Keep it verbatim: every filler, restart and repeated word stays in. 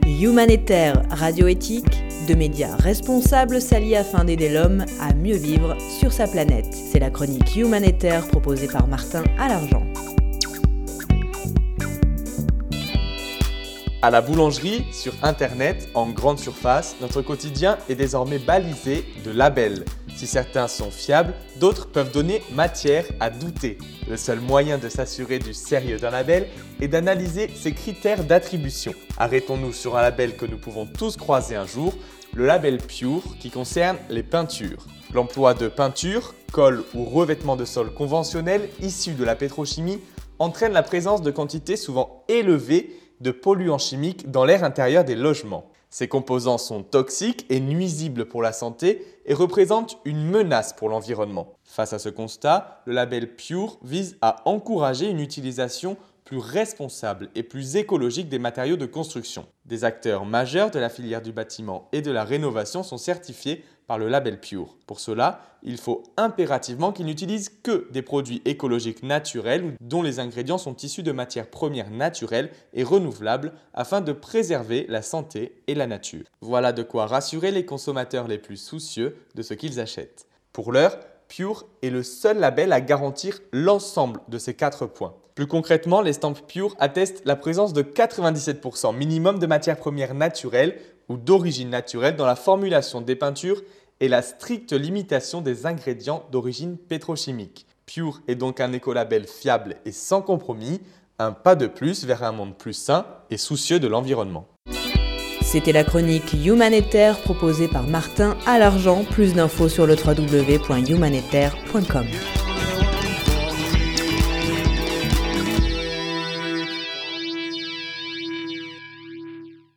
Humanitaire Radio-Éthique, deux médias responsables s'allient afin d'aider l'homme à mieux vivre sur sa planète. C'est la chronique Humanitaire proposée par Martin Alargent. À la boulangerie, sur Internet, en grande surface, notre quotidien est désormais balisé de labels. Si certains sont fiables, d'autres peuvent donner matière à douter. Le seul moyen de s'assurer du sérieux d'un label est d'analyser ses critères d'attribution. Arrêtons-nous sur un label que nous pouvons tous croiser un jour, le label Pure qui concerne les peintures. L'emploi de peinture, colle ou revêtement de sol conventionnel issus de la pétrochimie entraîne la présence de quantités souvent élevées de polluants chimiques dans l'air intérieur des logements. Ces composants sont toxiques et nuisibles pour la santé et représentent une menace pour l'environnement. Face à ce constat, le label Pure vise à encourager une utilisation plus responsable et plus écologique des matériaux de construction. Des acteurs majeurs de la filière du bâtiment et de la rénovation sont certifiés par le label Pure. Pour cela, il faut impérativement qu'ils n'utilisent que des produits écologiques naturels dont les ingrédients sont issus de matières premières naturelles et renouvelables afin de préserver la santé et la nature. Voilà de quoi rassurer les consommateurs les plus soucieux de ce qu'ils achètent. Pour l'heure, Pure est le seul label à garantir l'ensemble de ces quatre points. Plus concrètement, l'estampes Pure attestent la présence de quatre-vingt-dix-sept pour cent minimum de matières premières naturelles ou d'origine naturelle dans la formulation des peintures et la stricte limitation des ingrédients d'origine pétrochimique. Pure est donc un écolabel fiable et sans compromis, un pas de plus vers un monde plus sain et soucieux de l'environnement. C'était la chronique Humanitaire proposée par Martin Alargent. Plus d'infos sur le w w w point humanitaire point com.